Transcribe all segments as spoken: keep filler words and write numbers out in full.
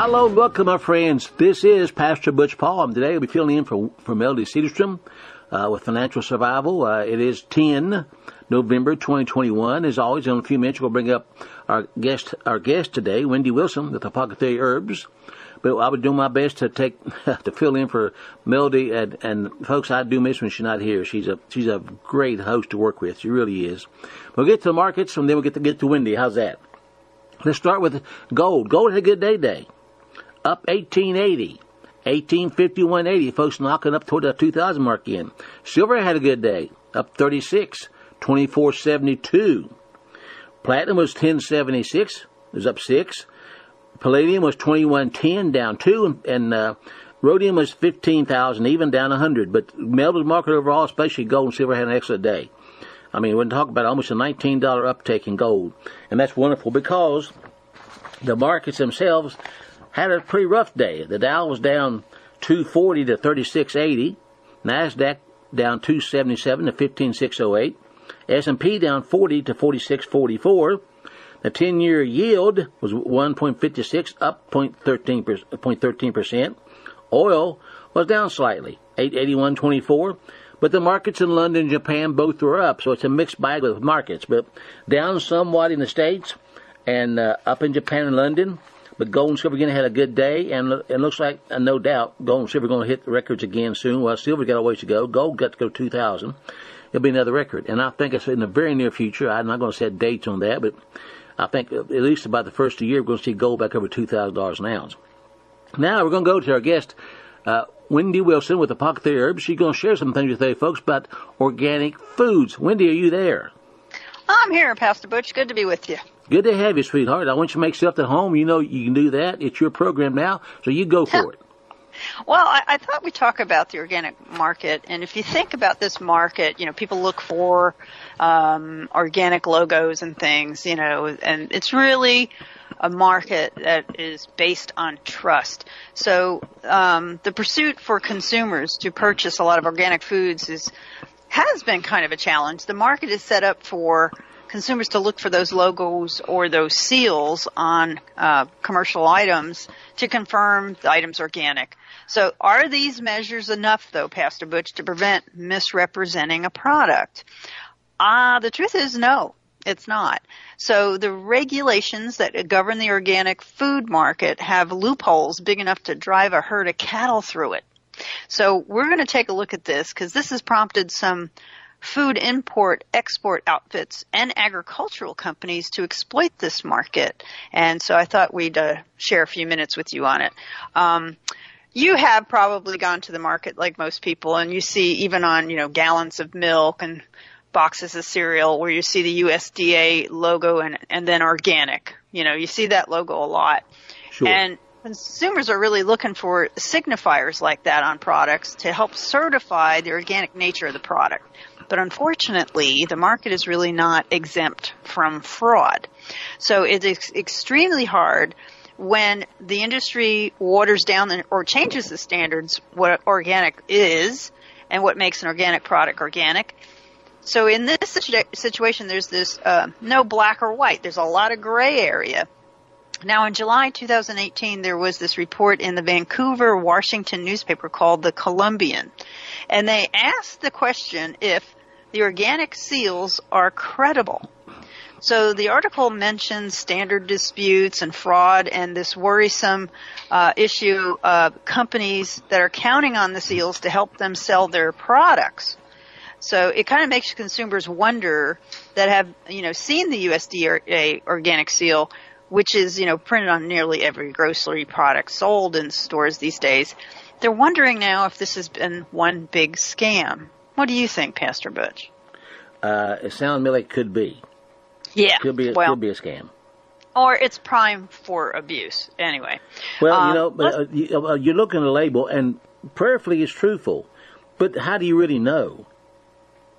Hello and welcome, my friends. This is Pastor Butch Paul. And today I'll be filling in for, for Melody Cedarstrom uh, with Financial Survival. Uh, it is the tenth of November, twenty twenty-one. As always, in a few minutes, we'll bring up our guest our guest today, Wendy Wilson, with Apothecary Herbs. But I would do my best to take to fill in for Melody, and, and folks, I do miss when she's not here. She's a she's a great host to work with. She really is. We'll get to the markets, and then we'll get to get to Wendy. How's that? Let's start with gold. Gold had a good day today. Up eighteen eighty, eighteen fifty-one eighty. Folks knocking up toward the two thousand mark again. Silver had a good day. Up thirty-six, twenty-four seventy-two. Platinum was ten seventy-six. It was up six. Palladium was twenty-one ten, down two. And, and uh, rhodium was fifteen thousand, even down one hundred. But metals market overall, especially gold and silver, had an excellent day. I mean, we're talking about almost a nineteen dollars uptake in gold. And that's wonderful because the markets themselves had a pretty rough day. The Dow was down two forty to thirty-six eighty. NASDAQ down two seventy-seven to fifteen six oh eight. S and P down forty to forty-six forty-four. The ten-year yield was one point five six, up zero point one three percent. Oil was down slightly, eight eighty-one twenty-four. But the markets in London and Japan both were up, so it's a mixed bag with markets. But down somewhat in the States and uh, up in Japan and London. But gold and silver again had a good day, and it looks like, uh, no doubt, gold and silver are going to hit the records again soon. Well, silver got a ways to go. Gold got to go two thousand. It'll be another record. And I think it's in the very near future. I'm not going to set dates on that, but I think at least about the first of the year, we're going to see gold back over two thousand dollars an ounce. Now we're going to go to our guest, uh, Wendy Wilson with Apothecary Herbs. She's going to share some things with you folks about organic foods. Wendy, are you there? I'm here, Pastor Butch. Good to be with you. Good to have you, sweetheart. I want you to make stuff at home. You know you can do that. It's your program now, so you go for it. Well, I, I thought we'd talk about the organic market. And if you think about this market, you know, people look for um, organic logos and things, you know, and it's really a market that is based on trust. So um, the pursuit for consumers to purchase a lot of organic foods is has been kind of a challenge. The market is set up for consumers to look for those logos or those seals on uh, commercial items to confirm the item's organic. So are these measures enough, though, Pastor Butch, to prevent misrepresenting a product? Uh, the truth is no, it's not. So the regulations that govern the organic food market have loopholes big enough to drive a herd of cattle through it. So we're going to take a look at this because this has prompted some food import export outfits and agricultural companies to exploit this market. And so I thought we'd uh, share a few minutes with you on it. Um, you have probably gone to the market like most people, and you see even on, you know, gallons of milk and boxes of cereal where you see the U S D A logo and, and then organic. You know, you see that logo a lot. Sure. And consumers are really looking for signifiers like that on products to help certify the organic nature of the product. But unfortunately, the market is really not exempt from fraud. So it's ex- extremely hard when the industry waters down the, or changes the standards what organic is and what makes an organic product organic. So in this situ- situation, there's this uh, no black or white. There's a lot of gray area. Now, in July two thousand eighteen, there was this report in the Vancouver, Washington newspaper called The Columbian. And they asked the question if the organic seals are credible. So the article mentions standard disputes and fraud and this worrisome uh, issue of companies that are counting on the seals to help them sell their products. So it kind of makes consumers wonder that have, you know, seen the U S D A organic seal, which is, you know, printed on nearly every grocery product sold in stores these days. They're wondering now if this has been one big scam. What do you think, Pastor Butch? Uh, it sounds to me like it could be. Yeah. Could be, well, could be a scam. Or it's prime for abuse. Anyway. Well, um, you know, but, uh, you, uh, you look at the label, and prayerfully it's truthful. But how do you really know?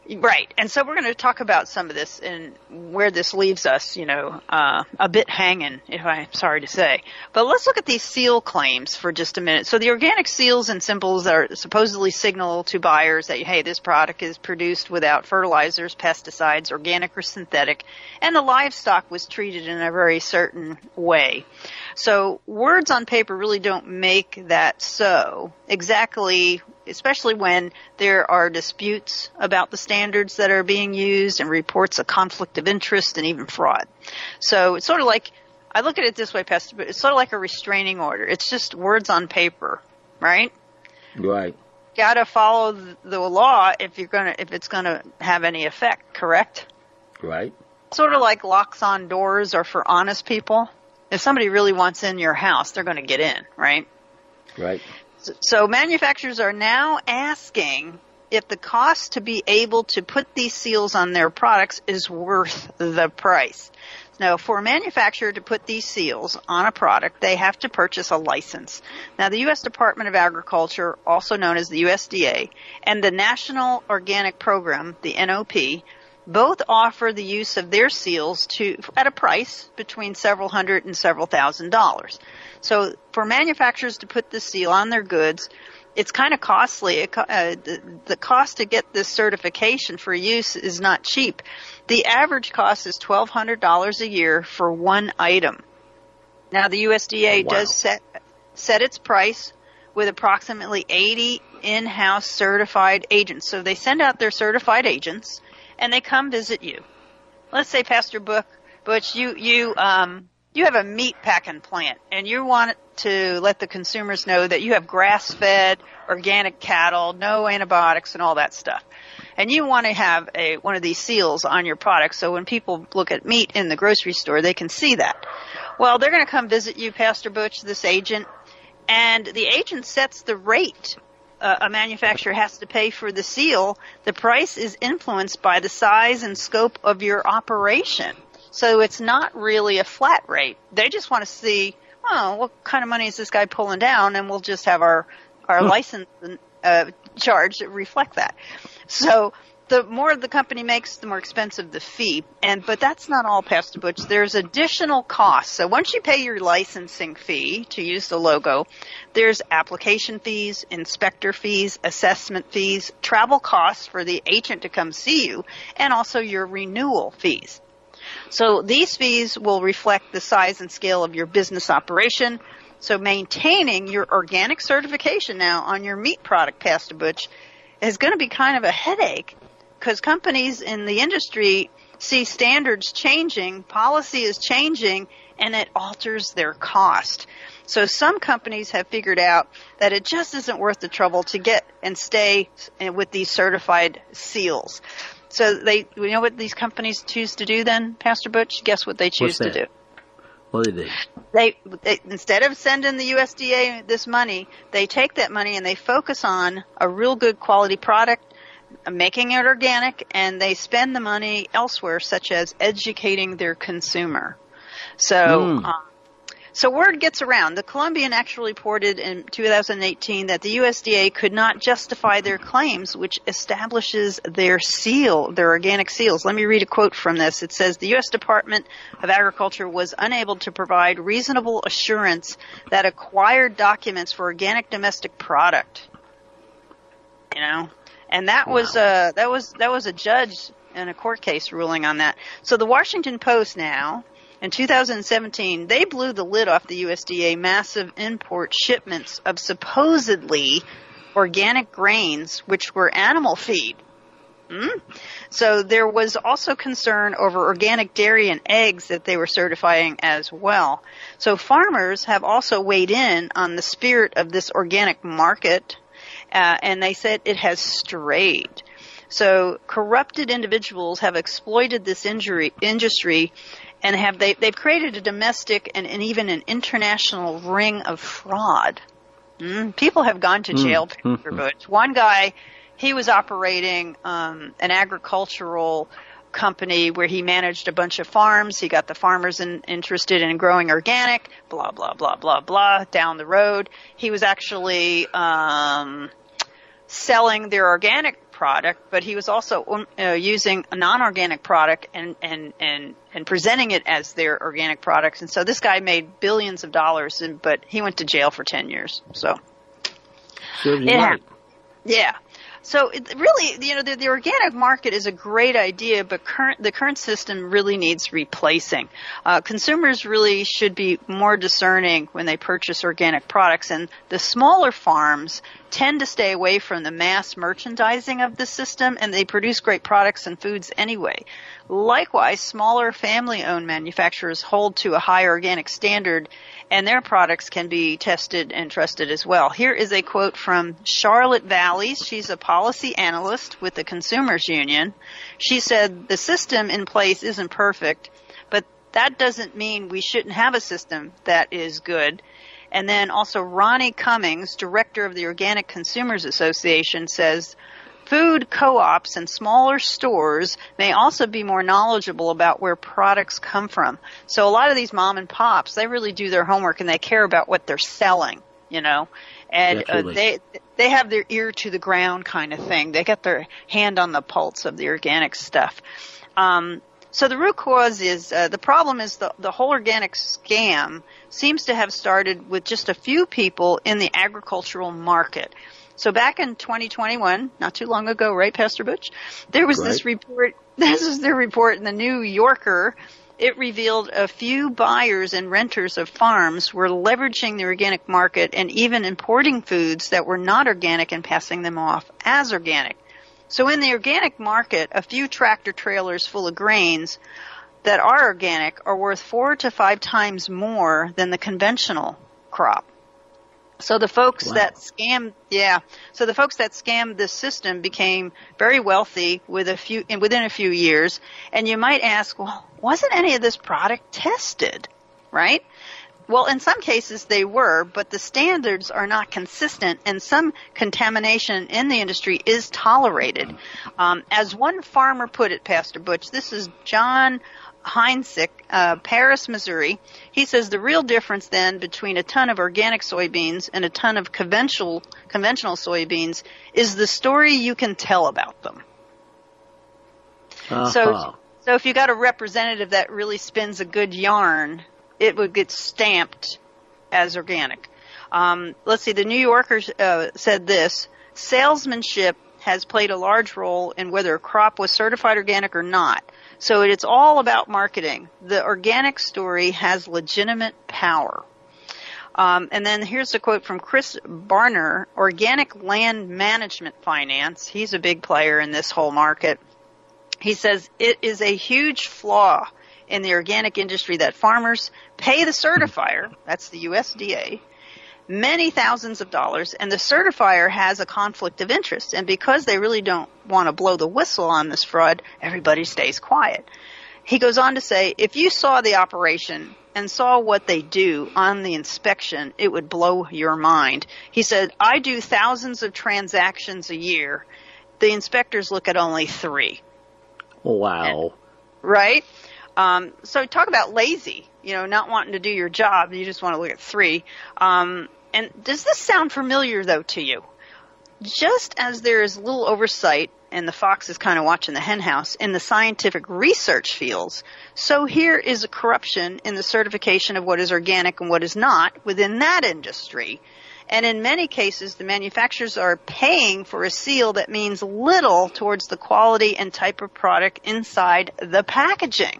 Right. And so we're going to talk about some of this and where this leaves us, you know, uh, a bit hanging, if I'm sorry to say. But let's look at these seal claims for just a minute. So the organic seals and symbols are supposedly signal to buyers that, hey, this product is produced without fertilizers, pesticides, organic or synthetic, and the livestock was treated in a very certain way. So words on paper really don't make that so. Exactly, especially when there are disputes about the standards that are being used and reports of conflict of interest and even fraud. So it's sort of like, I look at it this way, Pastor, but it's sort of like a restraining order. It's just words on paper, right? Right. Got to follow the law if you're gonna, if it's gonna have any effect, correct? Right. Sort of like locks on doors are for honest people. If somebody really wants in your house, they're going to get in, right? Right. So, so manufacturers are now asking if the cost to be able to put these seals on their products is worth the price. Now, for a manufacturer to put these seals on a product, they have to purchase a license. Now, the U S Department of Agriculture, also known as the U S D A, and the National Organic Program, the N O P, both offer the use of their seals to at a price between several hundred and several thousand dollars. So for manufacturers to put the seal on their goods, it's kind of costly. It, uh, the, the cost to get this certification for use is not cheap. The average cost is twelve hundred dollars a year for one item. Now the U S D A wow. does set set its price with approximately eighty in-house certified agents. So they send out their certified agents and they come visit you. Let's say, Pastor Book, Butch, you you um you have a meat packing plant, and you want to let the consumers know that you have grass-fed, organic cattle, no antibiotics, and all that stuff. And you want to have a one of these seals on your product, so when people look at meat in the grocery store, they can see that. Well, they're going to come visit you, Pastor Butch, this agent, and the agent sets the rate uh, a manufacturer has to pay for the seal. The price is influenced by the size and scope of your operation. So it's not really a flat rate. They just want to see, oh, what kind of money is this guy pulling down, and we'll just have our, our license uh, charge that reflect that. So the more the company makes, the more expensive the fee. And but that's not all, Pastor Butch. There's additional costs. So once you pay your licensing fee to use the logo, there's application fees, inspector fees, assessment fees, travel costs for the agent to come see you, and also your renewal fees. So these fees will reflect the size and scale of your business operation. So maintaining your organic certification now on your meat product, Pastor Butch, is going to be kind of a headache because companies in the industry see standards changing, policy is changing, and it alters their cost. So some companies have figured out that it just isn't worth the trouble to get and stay with these certified seals. So they, you know what these companies choose to do then, Pastor Butch? Guess what they choose to do? What do they do? They, they, instead of sending the U S D A this money, they take that money and they focus on a real good quality product, making it organic, and they spend the money elsewhere, such as educating their consumer. So, mm. um, so word gets around. The Columbian actually reported in two thousand eighteen that the U S D A could not justify their claims, which establishes their seal, their organic seals. Let me read a quote from this. It says, the U S Department of Agriculture was unable to provide reasonable assurance that acquired documents for organic domestic product. You know, and that wow. was a, that was, that was a judge in a court case ruling on that. So the Washington Post now, in two thousand seventeen, they blew the lid off the U S D A massive import shipments of supposedly organic grains, which were animal feed. Hmm? So there was also concern over organic dairy and eggs that they were certifying as well. So farmers have also weighed in on the spirit of this organic market, uh, and they said it has strayed. So corrupted individuals have exploited this injury, industry and have they, they've created a domestic and, and even an international ring of fraud. Mm, people have gone to jail, mm, Pastor Butch. One guy, he was operating um, an agricultural company where he managed a bunch of farms. He got the farmers in, interested in growing organic, blah, blah, blah, blah, blah, down the road. He was actually um, selling their organic product, but he was also uh, using a non-organic product and, and, and, and presenting it as their organic products. And so this guy made billions of dollars, and, but he went to jail for ten years. So, Serves you it right. ha- yeah. So it really, you know, the, the organic market is a great idea, but current, the current system really needs replacing. Uh, consumers really should be more discerning when they purchase organic products, and the smaller farms tend to stay away from the mass merchandising of the system, and they produce great products and foods anyway. Likewise, smaller family-owned manufacturers hold to a high organic standard, and their products can be tested and trusted as well. Here is a quote from Charlotte Valleys. She's a policy analyst with the Consumers Union. She said, "The system in place isn't perfect, but that doesn't mean we shouldn't have a system that is good." And then also Ronnie Cummings, director of the Organic Consumers Association, says, "Food co-ops and smaller stores may also be more knowledgeable about where products come from." So a lot of these mom and pops, they really do their homework and they care about what they're selling, you know, and uh, they they have their ear to the ground kind of thing. They got their hand on the pulse of the organic stuff. Um, so the root cause is uh, the problem is the the whole organic scam seems to have started with just a few people in the agricultural market. So back in twenty twenty-one, not too long ago, right, Pastor Butch? There was right. this report, this is the report in the New Yorker. It revealed a few buyers and renters of farms were leveraging the organic market and even importing foods that were not organic and passing them off as organic. So in the organic market, a few tractor trailers full of grains that are organic are worth four to five times more than the conventional crop. So the folks Wow. that scammed, yeah, so the folks that scammed this system became very wealthy with a few, within a few years. And you might ask, well, wasn't any of this product tested, right? Well, in some cases they were, but the standards are not consistent, and some contamination in the industry is tolerated. Um, as one farmer put it, Pastor Butch, this is John Heinsick, uh, Paris, Missouri. He says the real difference then between a ton of organic soybeans and a ton of conventional conventional soybeans is the story you can tell about them. Uh-huh. So, so if you got a representative that really spins a good yarn, it would get stamped as organic. Um, let's see, the New Yorker uh, said this: salesmanship has played a large role in whether a crop was certified organic or not. So it's all about marketing. The organic story has legitimate power. Um, and then here's a quote from Chris Barner, Organic Land Management Finance. He's a big player in this whole market. He says, "It is a huge flaw in the organic industry that farmers pay the certifier, that's the U S D A, many thousands of dollars, and the certifier has a conflict of interest. And because they really don't want to blow the whistle on this fraud, everybody stays quiet." He goes on to say, "If you saw the operation and saw what they do on the inspection, it would blow your mind." He said, "I do thousands of transactions a year. The inspectors look at only three." Wow. Right? Um, so talk about lazy, you know, not wanting to do your job. You just want to look at three. Um, and does this sound familiar, though, to you? Just as there is little oversight, and the fox is kind of watching the hen house, in the scientific research fields, so here is a corruption in the certification of what is organic and what is not within that industry. And in many cases, the manufacturers are paying for a seal that means little towards the quality and type of product inside the packaging.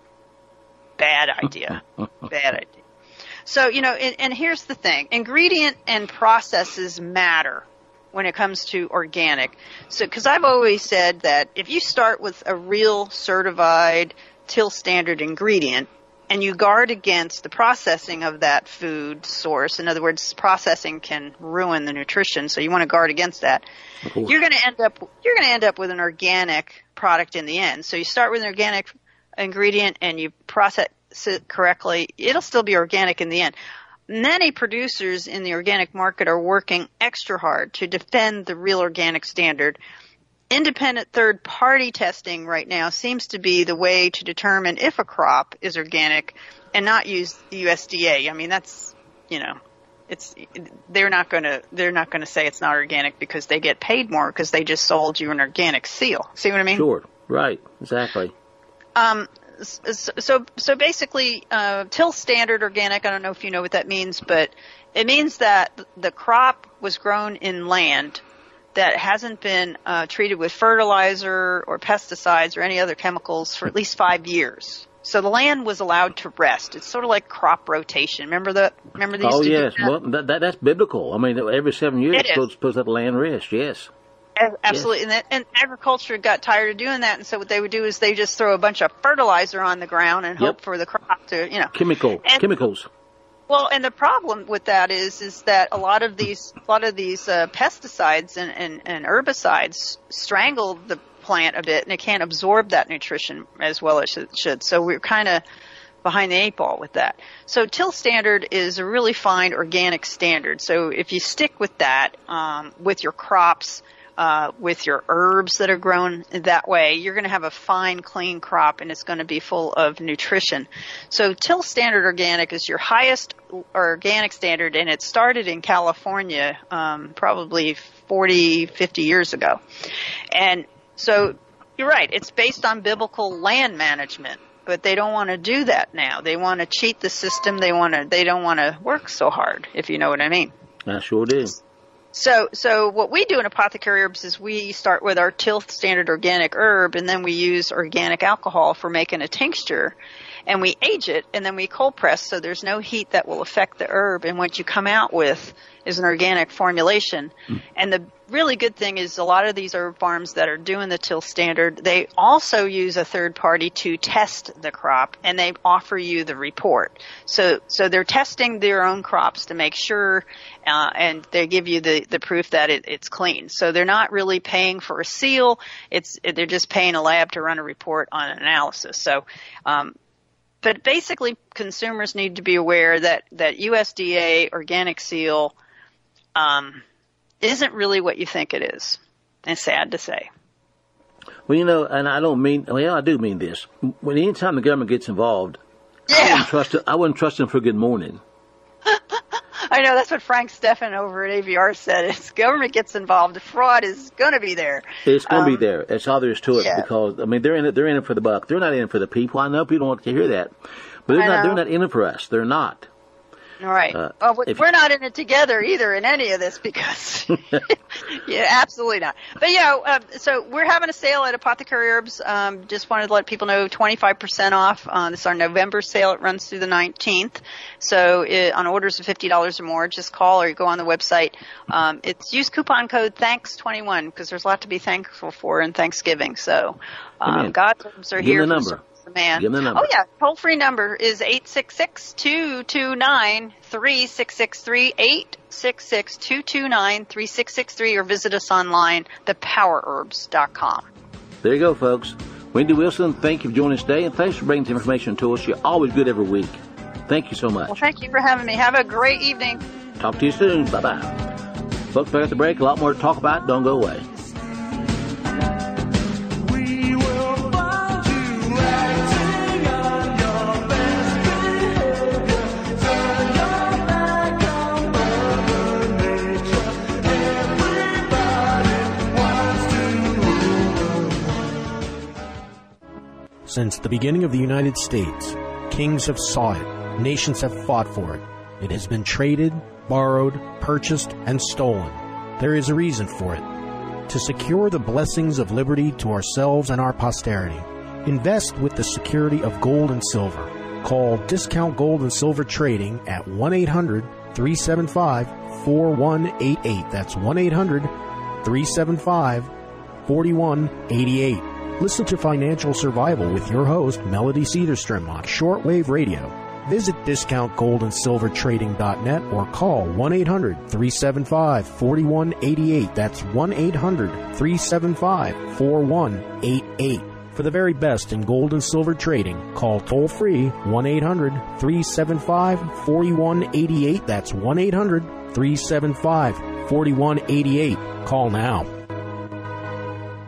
Bad idea. Bad idea. So, you know, and, and here's the thing. Ingredient and processes matter when it comes to organic. So, because I've always said that if you start with a real certified Till standard ingredient and you guard against the processing of that food source, in other words, processing can ruin the nutrition, so you want to guard against that. Ooh. You're going to end up you're going to end up with an organic product in the end. So you start with an organic ingredient and you process it correctly, it'll still be organic in the end. Many producers in the organic market are working extra hard to defend the real organic standard. Independent third-party testing right now seems to be the way to determine if a crop is organic and not use the U S D A. I mean, that's, you know, it's they're not going to they're not going to say it's not organic because they get paid more because they just sold you an organic seal. See what I mean? Sure. Right. Exactly. Um. So so basically, uh, till standard organic. I don't know if you know what that means, but it means that the crop was grown in land that hasn't been uh, treated with fertilizer or pesticides or any other chemicals for at least five years. So the land was allowed to rest. It's sort of like crop rotation. Remember the remember these? Oh yes, that? well that, that that's biblical. I mean, every seven years it it's supposed, supposed to let the land rest. Yes. Absolutely, yes. and, that, and agriculture got tired of doing that, and so what they would do is they just throw a bunch of fertilizer on the ground and hope yep. for the crop to, you know, chemical and, chemicals. Well, and the problem with that is is that a lot of these a lot of these uh, pesticides and, and, and herbicides strangle the plant a bit, and it can't absorb that nutrition as well as it should. So we're kind of behind the eight ball with that. So till standard is a really fine organic standard. So if you stick with that um, with your crops. Uh, with your herbs that are grown that way, you're going to have a fine, clean crop, and it's going to be full of nutrition. So till standard organic is your highest organic standard, and it started in California um, probably forty, fifty years ago. And so you're right, it's based on biblical land management, but they don't want to do that now. They want to cheat the system. They want to. They don't want to work so hard, if you know what I mean. I sure do. So, so what we do in Apothecary Herbs is we start with our till standard organic herb, and then we use organic alcohol for making a tincture, and we age it, and then we cold press so there's no heat that will affect the herb, and what you come out with is an organic formulation. Mm. And the really good thing is a lot of these herb farms that are doing the till standard, they also use a third party to test the crop, and they offer you the report. So, so they're testing their own crops to make sure, uh, and they give you the, the proof that it, it's clean. So they're not really paying for a seal. It's, they're just paying a lab to run a report on an analysis. So, um, but basically consumers need to be aware that, that U S D A organic seal, um, isn't really what you think it is. It's sad to say. Well, you know, and I don't mean, well, I do mean this. When anytime the government gets involved, yeah. I wouldn't trust it, I wouldn't trust them for good morning. I know, that's what Frank Steffen over at A V R said. If government gets involved, the fraud is going to be there. It's going to um, be there. That's all there is to it. Yeah. Because I mean, they're in it. They're in it for the buck. They're not in it for the people. I know people don't want to hear that, but they're I not. know. They're not in it for us. They're not. All right. Uh, well, we're not in it together either in any of this because, yeah, absolutely not. But, you know, uh, so we're having a sale at Apothecary Herbs. Um, just wanted to let people know twenty-five percent off. Uh, this is our November sale. It runs through the nineteenth. So it, on orders of fifty dollars or more, just call or you go on the website. Um, it's use coupon code thanks twenty-one because there's a lot to be thankful for in Thanksgiving. So um, God's herbs are Give here. Give the number. The man. Give them the number. Oh, yeah. Toll-free number is eight six six, two two nine, three six six three, eight six six, two two nine, three six six three, or visit us online, the power herbs dot com. There you go, folks. Wendy Wilson, thank you for joining us today, and thanks for bringing this information to us. You're always good every week. Thank you so much. Well, thank you for having me. Have a great evening. Talk to you soon. Bye-bye. Folks, back at the break, a lot more to talk about. Don't go away. Since the beginning of the United States, kings have sought it, nations have fought for it. It has been traded, borrowed, purchased, and stolen. There is a reason for it. To secure the blessings of liberty to ourselves and our posterity, invest with the security of gold and silver. Call Discount Gold and Silver Trading at one eight hundred, three seven five, four one eight eight. That's one eight hundred, three seven five, four one eight eight. Listen to Financial Survival with your host, Melody Cedarstrom, on shortwave radio. Visit discount gold and silver trading dot net or call one eight hundred, three seven five, four one eight eight. That's one eight hundred, three seven five, four one eight eight. For the very best in gold and silver trading, call toll-free one eight hundred, three seven five, four one eight eight. That's one eight hundred, three seven five, four one eight eight. Call now.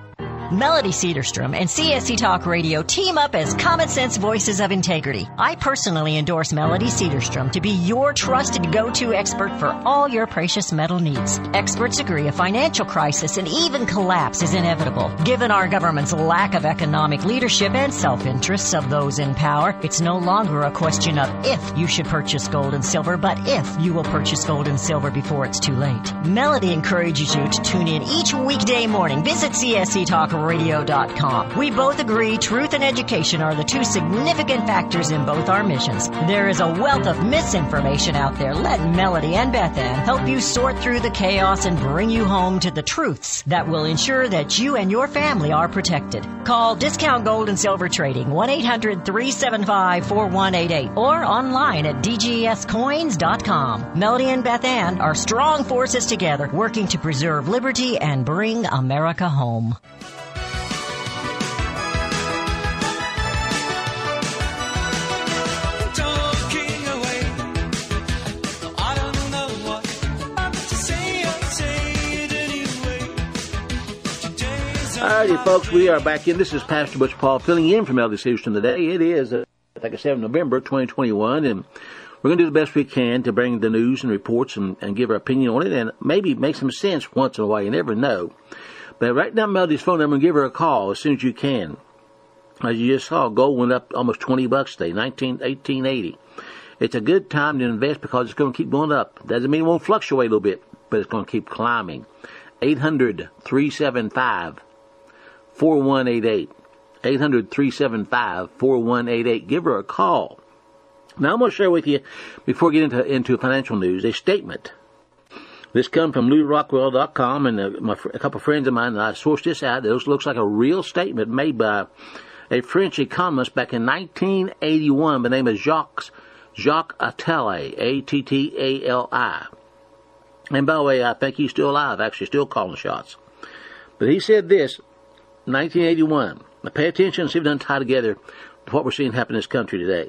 Melody Cedarstrom and C S C Talk Radio team up as common sense voices of integrity. I personally endorse Melody Cedarstrom to be your trusted go-to expert for all your precious metal needs. Experts agree a financial crisis and even collapse is inevitable. Given our government's lack of economic leadership and self-interests of those in power, it's no longer a question of if you should purchase gold and silver, but if you will purchase gold and silver before it's too late. Melody encourages you to tune in each weekday morning. Visit C S C talk radio dot com. We both agree truth and education are the two significant factors in both our missions. There is a wealth of misinformation out there. Let Melody and Beth Ann help you sort through the chaos and bring you home to the truths that will ensure that you and your family are protected. Call Discount Gold and Silver Trading, one eight hundred three seven five four one eight eight, or online at d g s coins dot com. Melody and Beth Ann are strong forces together, working to preserve liberty and bring America home. Alrighty, folks, we are back in. This is Pastor Butch Paul filling in from Melody Cedarstrom today. It is, uh, like I said, November twenty twenty-one, and we're going to do the best we can to bring the news and reports and, and give our opinion on it, and maybe make some sense once in a while. You never know. But write down Melody's phone number and give her a call as soon as you can. As you just saw, gold went up almost twenty bucks today, nineteen, eighteen eighty. It's a good time to invest because it's going to keep going up. Doesn't mean it won't fluctuate a little bit, but it's going to keep climbing. eight hundred three seven five four one eight eight. eight hundred three seven five four one eight eight. Give her a call. Now I'm going to share with you, before we get into, into financial news, a statement. This comes from Lew Rockwell dot com, and a, my, a couple of friends of mine, and I sourced this out. It looks like a real statement made by a French economist back in nineteen eighty-one by the name of Jacques, Jacques Attali, A T T A L I. And by the way, I think he's still alive, actually, still calling shots. But he said this, nineteen eighty-one. Now pay attention and see if it doesn't tie together to what we're seeing happen in this country today.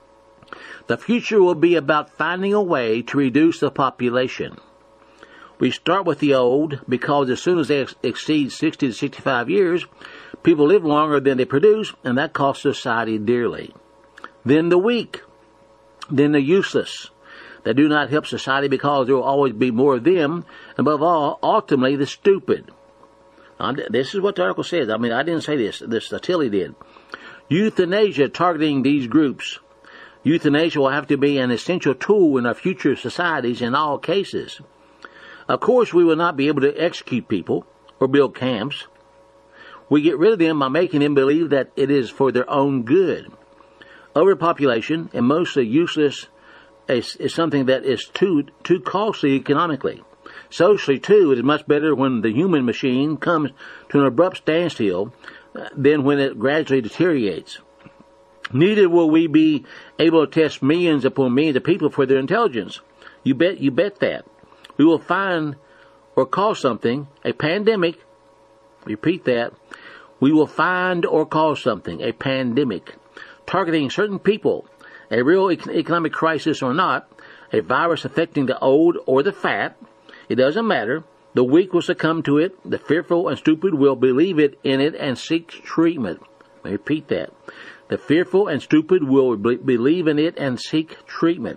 The future will be about finding a way to reduce the population. We start with the old because as soon as they ex- exceed sixty to sixty-five years, people live longer than they produce, and that costs society dearly. Then the weak. Then the useless. They do not help society because there will always be more of them. Above all, ultimately, the stupid. Um, this is what the article says. I mean, I didn't say this. This Attali did. Euthanasia targeting these groups. Euthanasia will have to be an essential tool in our future societies in all cases. Of course, we will not be able to execute people or build camps. We get rid of them by making them believe that it is for their own good. Overpopulation, and mostly useless, is, is something that is too too costly economically. Socially, too, it is much better when the human machine comes to an abrupt standstill than when it gradually deteriorates. Neither will we be able to test millions upon millions of people for their intelligence. You bet, you bet that. We will find or cause something, a pandemic, repeat that, we will find or cause something, a pandemic, targeting certain people, a real economic crisis or not, a virus affecting the old or the fat, it doesn't matter. The weak will succumb to it. The fearful and stupid will believe it in it and seek treatment. Let me repeat that. The fearful and stupid will be- believe in it and seek treatment.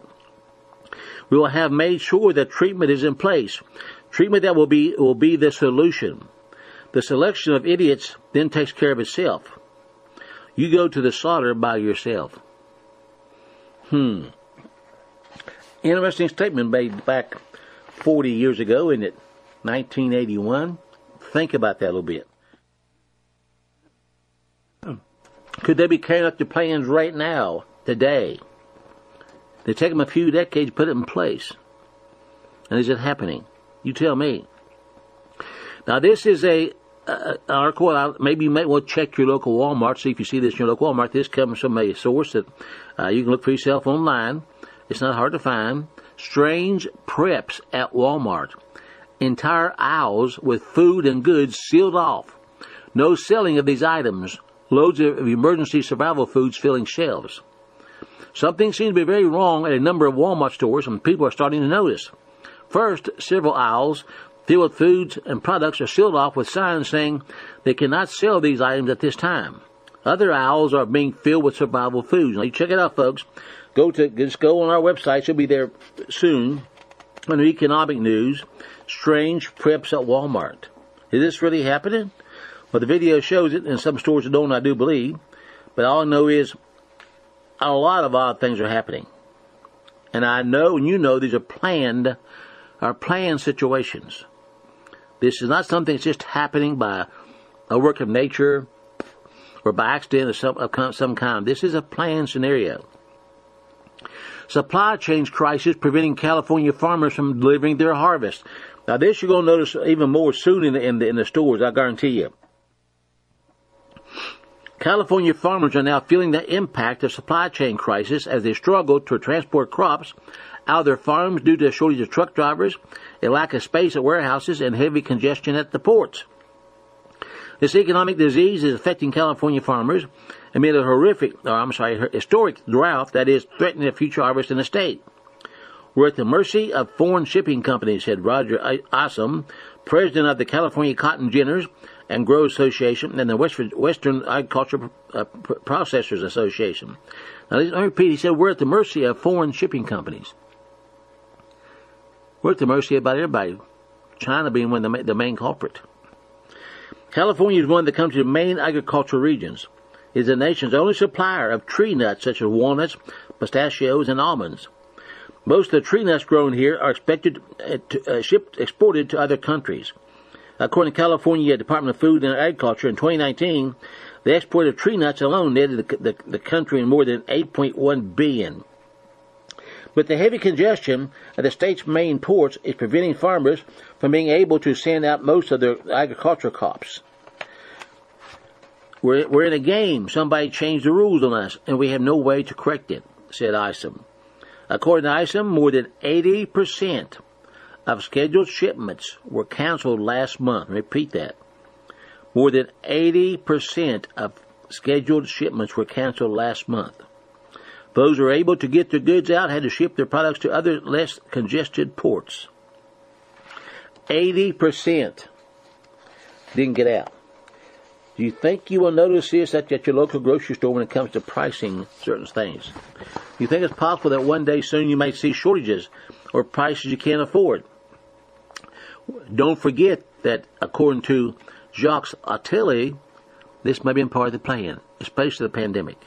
We will have made sure that treatment is in place. Treatment that will be will be the solution. The selection of idiots then takes care of itself. You go to the slaughter by yourself. Hmm. Interesting statement made back forty years ago, isn't it? nineteen eighty-one. Think about that a little bit. Could they be carrying out their plans right now, today? They take them a few decades to put it in place. And is it happening? You tell me. Now, this is a uh, article. Maybe you might want to check your local Walmart, see if you see this in your local Walmart. This comes from a source that uh, you can look for yourself online. It's not hard to find. Strange preps at Walmart. Entire aisles with food and goods sealed off. No selling of these items. Loads of emergency survival foods filling shelves. Something seems to be very wrong at a number of Walmart stores, and people are starting to notice. First, several aisles filled with foods and products are sealed off with signs saying they cannot sell these items at this time. Other aisles are being filled with survival foods. Now, you check it out, folks. Go to just go on our website. She'll be there soon. Under economic news, strange preps at Walmart. Is this really happening? Well, the video shows it, and some stores don't, I do believe. But all I know is a lot of odd things are happening. And I know, and you know, these are planned, are planned situations. This is not something that's just happening by a work of nature or by accident of some, of some kind. This is a planned scenario. Supply chain crisis preventing California farmers from delivering their harvest. Now, this you're going to notice even more soon in the, in the, in the stores, I guarantee you. California farmers are now feeling the impact of supply chain crisis as they struggle to transport crops out of their farms due to a shortage of truck drivers, a lack of space at warehouses, and heavy congestion at the ports. This economic disease is affecting California farmers amid a horrific, or I'm sorry, historic drought that is threatening the future harvest in the state. We're at the mercy of foreign shipping companies, said Roger Isom, president of the California Cotton Ginners and Growers Association and the Western Agriculture Processors Association. Now, let me repeat, he said we're at the mercy of foreign shipping companies. We're at the mercy of about everybody, China being one of the, the main culprit. California is one of the country's main agricultural regions. It is the nation's only supplier of tree nuts such as walnuts, pistachios, and almonds. Most of the tree nuts grown here are expected to uh, shipped, exported to other countries. According to California Department of Food and Agriculture, in twenty nineteen, the export of tree nuts alone netted the, the, the country in more than eight point one billion dollars. But the heavy congestion at the state's main ports is preventing farmers from being able to send out most of their agricultural crops. We're, we're in a game. Somebody changed the rules on us, and we have no way to correct it, said Isom. According to Isom, more than eighty percent of scheduled shipments were canceled last month. Repeat that. More than eighty percent of scheduled shipments were canceled last month. Those who were able to get their goods out had to ship their products to other less congested ports. eighty percent didn't get out. Do you think you will notice this at, at your local grocery store when it comes to pricing certain things? Do you think it's possible that one day soon you might see shortages or prices you can't afford? Don't forget that according to Jacques Attali, this may be part of the plan, especially the pandemic.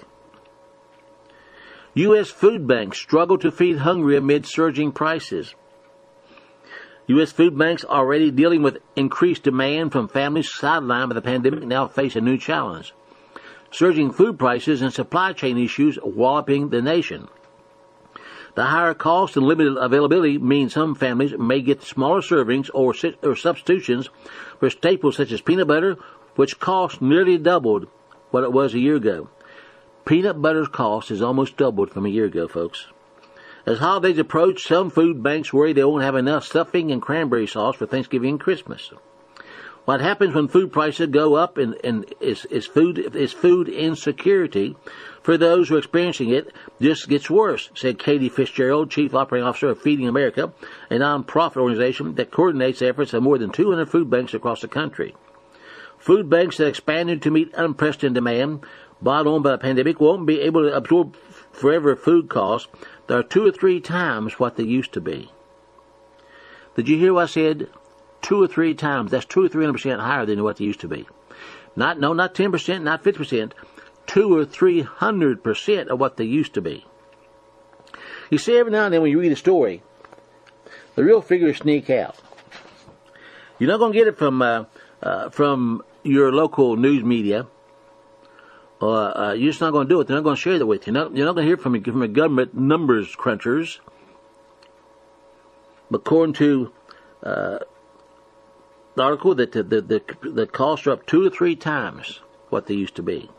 U S food banks struggle to feed hungry amid surging prices. U S food banks already dealing with increased demand from families sidelined by the pandemic now face a new challenge. Surging food prices and supply chain issues walloping the nation. The higher cost and limited availability means some families may get smaller servings or, or substitutions for staples such as peanut butter, which cost nearly doubled what it was a year ago. Peanut butter's cost has almost doubled from a year ago, folks. As holidays approach, some food banks worry they won't have enough stuffing and cranberry sauce for Thanksgiving and Christmas. What happens when food prices go up and, and is, is food is food insecurity for those who are experiencing it just gets worse, said Katie Fitzgerald, Chief Operating Officer of Feeding America, a nonprofit organization that coordinates the efforts of more than two hundred food banks across the country. Food banks that expanded to meet unprecedented demand brought on by the pandemic won't be able to absorb forever food costs that are two or three times what they used to be. Did you hear what I said? Two or three times. That's two or three hundred percent higher than what they used to be. Not no, not ten percent, not fifty percent. Two or three hundred percent of what they used to be. You see, every now and then when you read a story, the real figures sneak out. You're not going to get it from uh, uh, from your local news media. Uh, uh, you're just not going to do it. They're not going to share that with you. You're not, you're not going to hear from from a government numbers crunchers. According to uh, the article, that the, the the the costs are up two or three times what they used to be.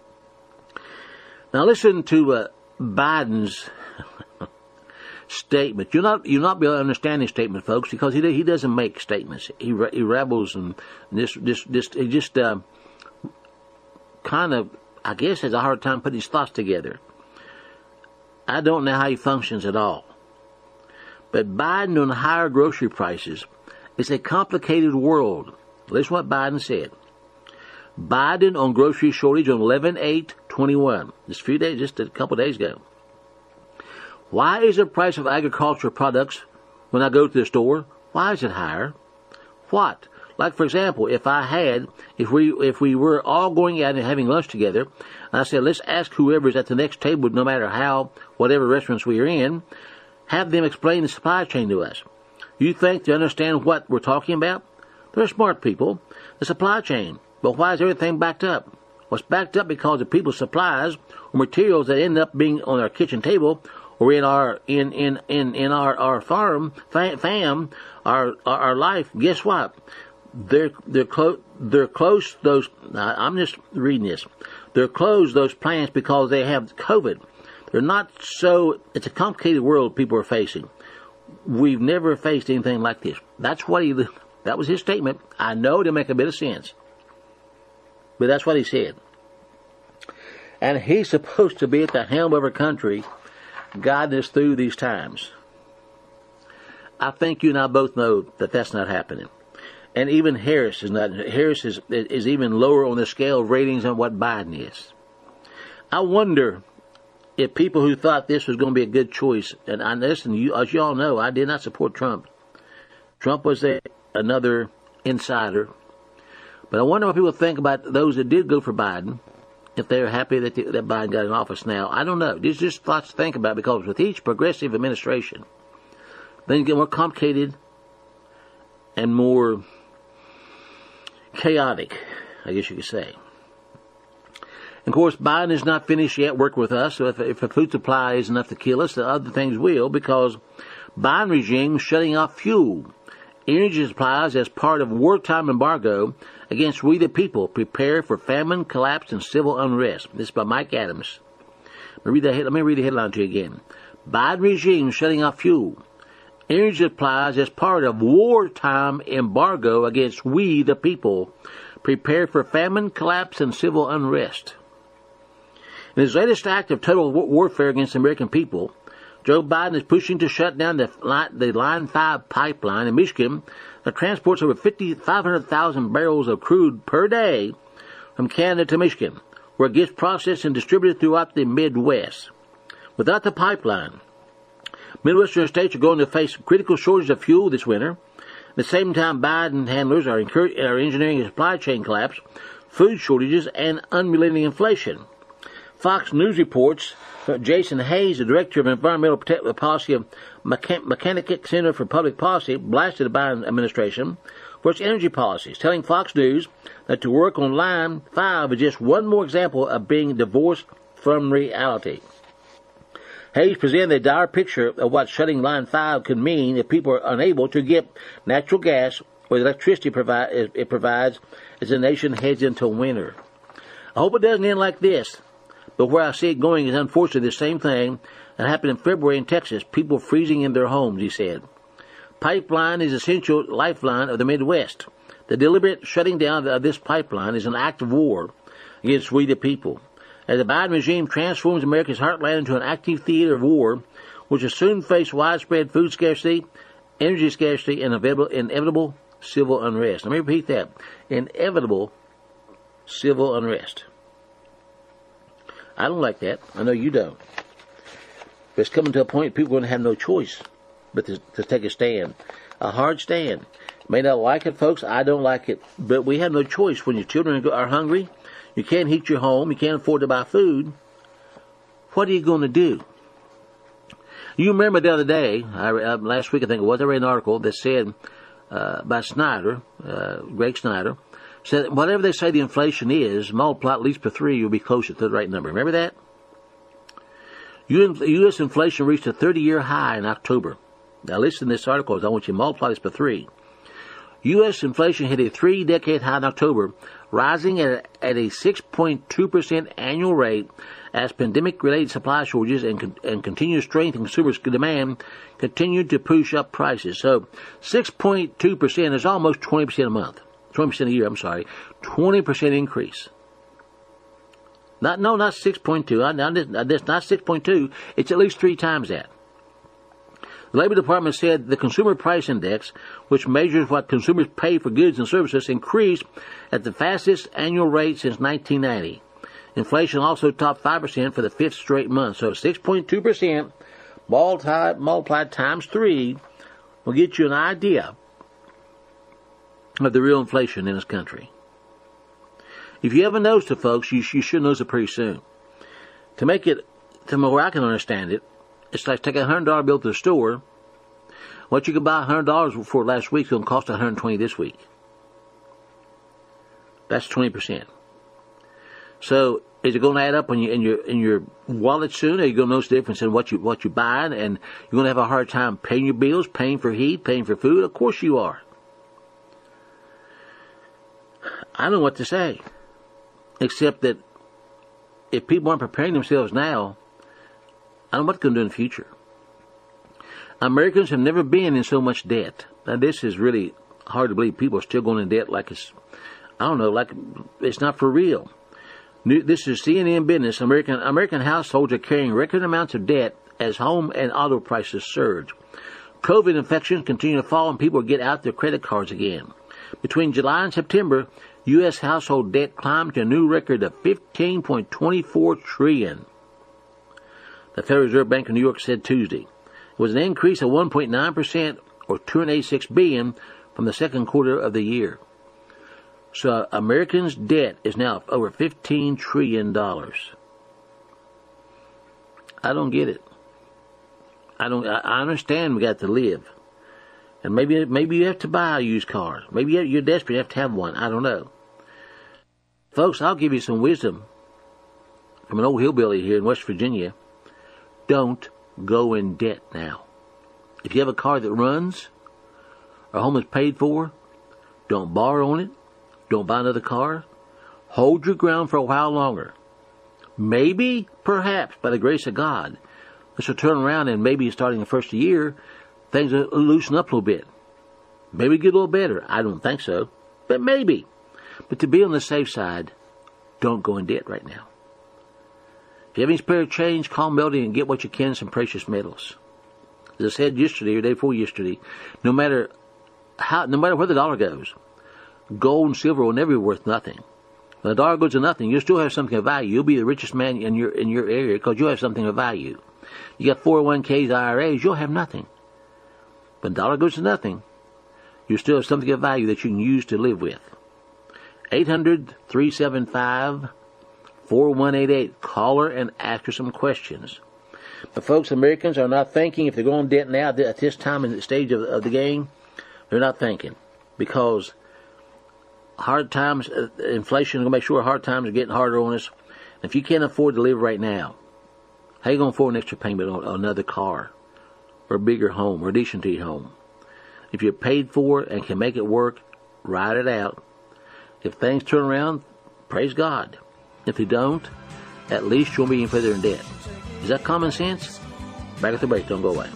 Now listen to uh, Biden's statement. You'll not you'll not be able to understand his statement, folks, because he he doesn't make statements. He he rebels and this this this he just uh, kind of, I guess, has a hard time putting his thoughts together. I don't know how he functions at all. But Biden on higher grocery prices It's a complicated world. Listen to what Biden said. Biden on grocery shortage on eleven eight twenty-one. Just a few days, just a couple of days ago. Why is the price of agricultural products when I go to the store? Why is it higher? What? Like, for example, if I had, if we if we were all going out and having lunch together, and I said, let's ask whoever's at the next table, no matter how, whatever restaurants we are in, have them explain the supply chain to us. You think they understand what we're talking about? They're smart people. The supply chain. But why is everything backed up? Well, it's backed up because of people's supplies or materials that end up being on our kitchen table or in our in in in, in our, our farm fam, fam our, our our life. Guess what? They're they're close they're close those. I'm just reading this. They're closed those plants because they have COVID. They're not so. It's a complicated world people are facing. We've never faced anything like this. That's what he. That was his statement. I know it'll make a bit of sense, but that's what he said. And he's supposed to be at the helm of our country, guiding us through these times. I think you and I both know that that's not happening. And even Harris is not. Harris is is even lower on the scale of ratings than what Biden is. I wonder if people who thought this was going to be a good choice, and I listen, you, as you all know, I did not support Trump. Trump was a, another insider. But I wonder what people think about those that did go for Biden, if they're happy that, the, that Biden got in office now. I don't know. There's just thoughts to think about, because with each progressive administration, things get more complicated and more chaotic, I guess you could say. Of course, Biden is not finished yet working with us, so if, if a food supply is enough to kill us, the other things will, because Biden regime shutting off fuel, energy supplies as part of wartime embargo against we the people. Prepare for famine, collapse, and civil unrest. This is by Mike Adams. Let me read the, let me read the headline to you again. Biden regime shutting off fuel, energy supplies as part of wartime embargo against we the people. Prepare for famine, collapse, and civil unrest. In his latest act of total warfare against the American people, Joe Biden is pushing to shut down the line, the Line five pipeline in Michigan that transports over five hundred thousand barrels of crude per day from Canada to Michigan, where it gets processed and distributed throughout the Midwest. Without the pipeline, Midwestern states are going to face critical shortage of fuel this winter. At the same time, Biden handlers are, are engineering a supply chain collapse, food shortages, and unrelenting inflation. Fox News reports that Jason Hayes, the director of environmental policy of McKinney Center for Public Policy, blasted the Biden administration for its energy policies, telling Fox News that to work on Line five is just one more example of being divorced from reality. Hayes presented a dire picture of what shutting Line five could mean if people are unable to get natural gas or the electricity provi- it provides as the nation heads into winter. I hope it doesn't end like this. But where I see it going is unfortunately the same thing that happened in February in Texas, people freezing in their homes, he said. Pipeline is essential lifeline of the Midwest. The deliberate shutting down of this pipeline is an act of war against we the people. As the Biden regime transforms America's heartland into an active theater of war, which will soon face widespread food scarcity, energy scarcity, and inevitable, inevitable civil unrest. Let me repeat that. Inevitable civil unrest. I don't like that. I know you don't. But it's coming to a point people are going to have no choice but to, to take a stand. A hard stand. May not like it, folks. I don't like it. But we have no choice. When your children are hungry, you can't heat your home, you can't afford to buy food. What are you going to do? You remember the other day, I, uh, last week I think it was, I read an article that said uh, by Snyder, uh, Greg Snyder, said whatever they say the inflation is, multiply at least per three, you'll be closer to the right number. Remember that? U S inflation reached a thirty-year high in October. Now listen to this article. I want you to multiply this by three. U S inflation hit a three-decade high in October, rising at a, at a six point two percent annual rate as pandemic-related supply shortages and, and continued strength in consumers' demand continued to push up prices. So six point two percent is almost twenty percent a month. twenty percent a year, I'm sorry. twenty percent increase. Not, no, not six point two. Not, not six point two. It's at least three times that. The Labor Department said the Consumer Price Index, which measures what consumers pay for goods and services, increased at the fastest annual rate since nineteen ninety. Inflation also topped five percent for the fifth straight month, so six point two percent multiplied, multiplied times three will get you an idea of the real inflation in this country. If you haven't noticed it, folks, you, you should notice it pretty soon. To make it, to where I can understand it, it's like taking a one hundred dollar bill to the store. What you could buy one hundred dollars for last week is going to cost one hundred twenty dollars this week. That's twenty percent. So is it going to add up in your in your in your wallet soon? Are you going to notice the difference in what you what you buying, and you're going to have a hard time paying your bills, paying for heat, paying for food? Of course you are. I don't know what to say, except that if people aren't preparing themselves now, I don't know what they're going to do in the future. Americans have never been in so much debt. Now, this is really hard to believe. People are still going in debt like it's, I don't know, like it's not for real. New, this is C N N Business. American American households are carrying record amounts of debt as home and auto prices surge. COVID infections continue to fall and people get out their credit cards again. Between July and September, U S household debt climbed to a new record of fifteen point two four trillion dollars. The Federal Reserve Bank of New York said Tuesday. It was an increase of one point nine percent or two hundred eighty-six billion dollars from the second quarter of the year. So Americans' debt is now over fifteen trillion dollars. I don't get it. I don't. I understand we got to live, and maybe maybe you have to buy a used car. Maybe you're desperate. You have to have one. I don't know, folks. I'll give you some wisdom from an old hillbilly here in West Virginia. Don't go in debt now. If you have a car that runs, or a home is paid for, don't borrow on it. Don't buy another car. Hold your ground for a while longer. Maybe, perhaps, by the grace of God, this will turn around and maybe starting the first of the year, things will loosen up a little bit. Maybe get a little better. I don't think so, but maybe. But to be on the safe side, don't go in debt right now. If you have any spare change, call Melody and get what you can, some precious metals. As I said yesterday or day before yesterday, no matter how, no matter where the dollar goes, gold and silver will never be worth nothing. When the dollar goes to nothing, you'll still have something of value. You'll be the richest man in your in your area because you'll have something of value. You got four oh one k's, I R As, you'll have nothing. When the dollar goes to nothing, you still have something of value that you can use to live with. eight hundred, three seven five, four one eight eight. Call her and ask her some questions. But folks, Americans are not thinking, if they're going debt now at this time in the stage of, of the game, they're not thinking. Because hard times, uh, inflation is going to make sure hard times are getting harder on us. And if you can't afford to live right now, how are you going to afford an extra payment on another car? Or a bigger home, or a decent home? If you're paid for it and can make it work, ride it out. If things turn around, praise God. If they don't, at least you'll be further in debt. Is that common sense? Back at the break. Don't go away.